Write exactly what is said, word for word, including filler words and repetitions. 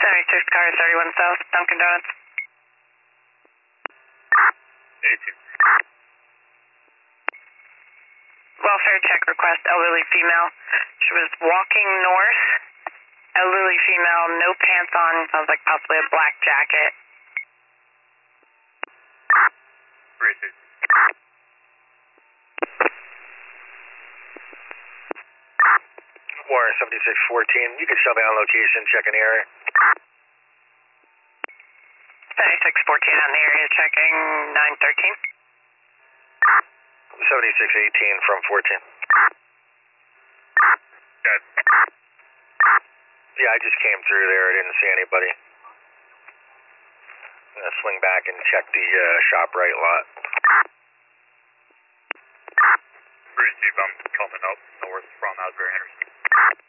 ninety-six car thirty-one South, Dunkin' Donuts. eighteen. Welfare check request, elderly female. She was walking north. Elderly female, no pants on, sounds like possibly a black jacket. three two. Warren seventy-six fourteen, you can show me on location, check an area. ninety-six fourteen on the area, checking nine thirteen. seventy-six eighteen from fourteen. Good. Yeah, I just came through there, I didn't see anybody. I'm gonna swing back and check the uh, shop right lot. Three two, I'm coming up north from Asbury Henderson.